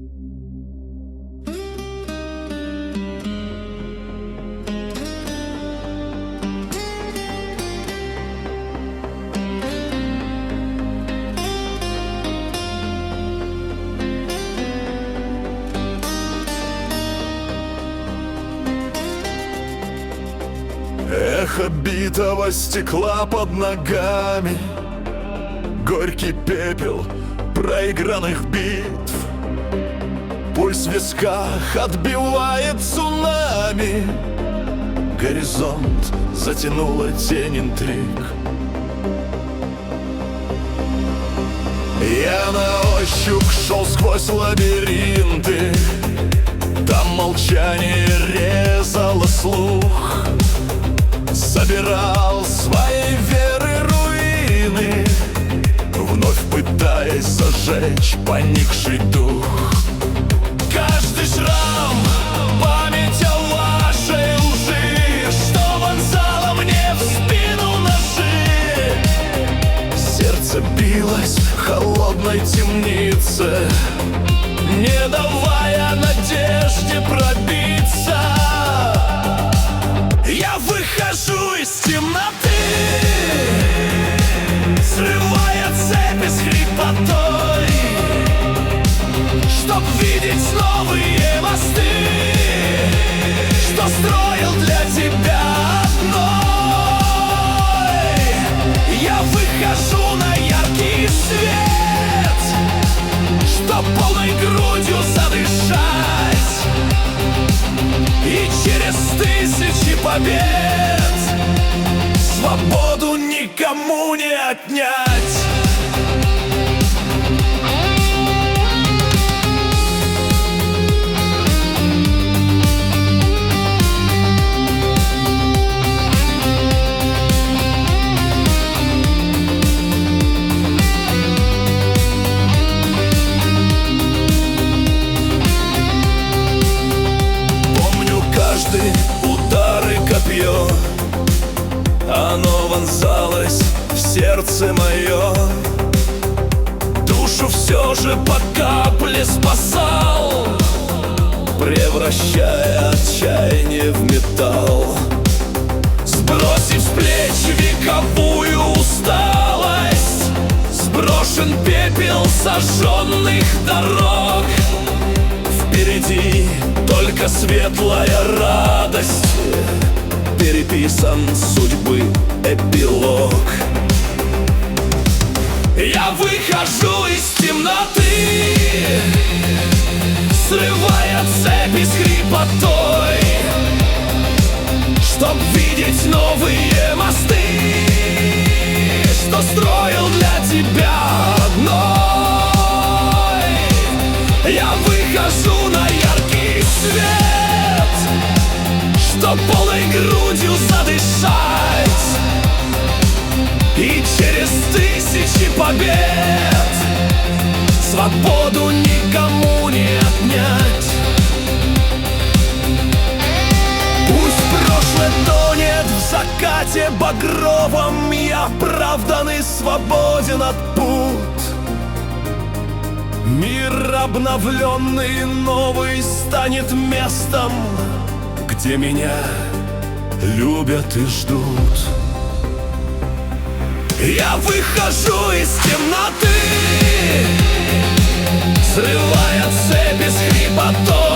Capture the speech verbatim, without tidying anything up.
Эхо битого стекла под ногами, горький пепел проигранных битв. Пульс в висках отбивает цунами, горизонт затянула тень интриг. Я на ощупь шел сквозь лабиринты, там молчание резало слух. Собирал своей веры руины, вновь пытаясь зажечь поникший дух. Каждый шрам — память о вашей лжи, что вонзало мне в спину ножи. Сердце билось в холодной темнице, не давая надежде пробиться. Я выхожу из темноты, срывая цепи с хрипотой, чтоб видеть новые мосты, что строил для тебя одной. Я выхожу на яркий свет, чтоб полной грудью задышать, и через тысячи побед свободу никому не отнять. Каждый удар и копье, оно вонзалось в сердце мое. Душу все же по капле спасал, превращая отчаяние в металл. Сбросив с плеч вековую усталость, сброшен пепел сожженных дорог. Впереди только светлая радость, переписан судьбы эпилог. Я выхожу из темноты, срывая цепи с хрипотой, чтоб видеть новые мосты, что строил для тебя одной. Я выхожу на яркий свет, чтоб полной грудью задышать, и через тысячи побед свободу никому не отнять. Пусть прошлое тонет в закате багровом, я оправдан и свободен от пут. Мир обновленный, новый станет местом, где меня любят и ждут. Я выхожу из темноты, срывая цепи с хрипотой,